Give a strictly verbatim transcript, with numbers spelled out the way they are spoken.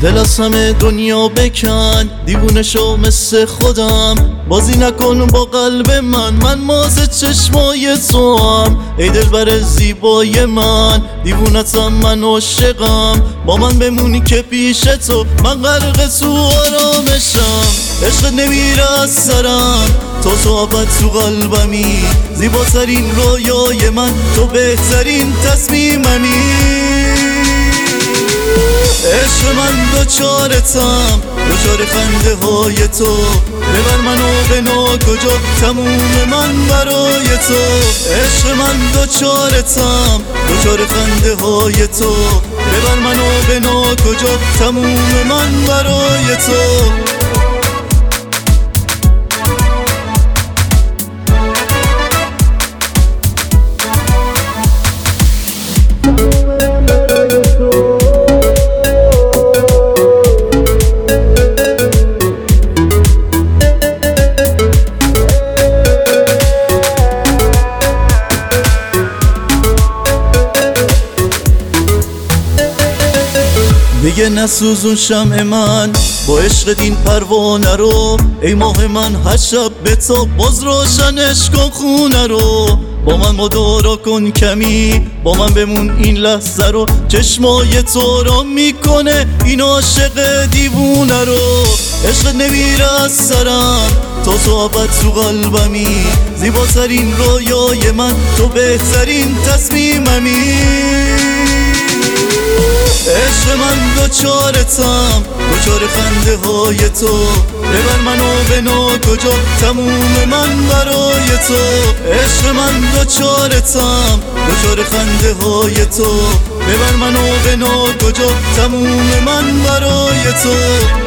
دل از همه دنیا بکن، دیوونه شو مثل خودم، بازی نکن با قلب من، من مازه چشمای تو هم. ای دلبر زیبای من، دیوونتم من عاشقم، با من بمونی که پیش تو من غرق تو آرامشم. عشقت نمیره از سرم، تو تو ابد تو قلبمی، زیباترین رویای من، تو بهترین تصمیممی. عشق من دوچارتم، دوچار خنده های تو، ببر منو به ناکجا، تموم من برای تو. عشق من دوچارتم، دوچار خنده های تو، ببر منو به ناکجا، تموم من برای تو. دیگه نسوزون شمع من با عشق دین پروانه رو، ای ماه من هر شب به تو باز روشنش کن خونه رو. با من مدارا کن کمی، با من بمون این لحظه رو، چشمای تو را میکنه این عاشق دیوونه رو. عشق نمیره از سرم، تو تو ابد تو قلبمی، زیباترین رویای من، تو بهترین تصمیممی. عشق من دوچارتم، دوچار خنده های تو، ببر منو به ناکجا، تموم من برای تو. عشق من دوچارتم، دوچار خنده های تو، ببر منو به ناکجا، تموم من برای تو.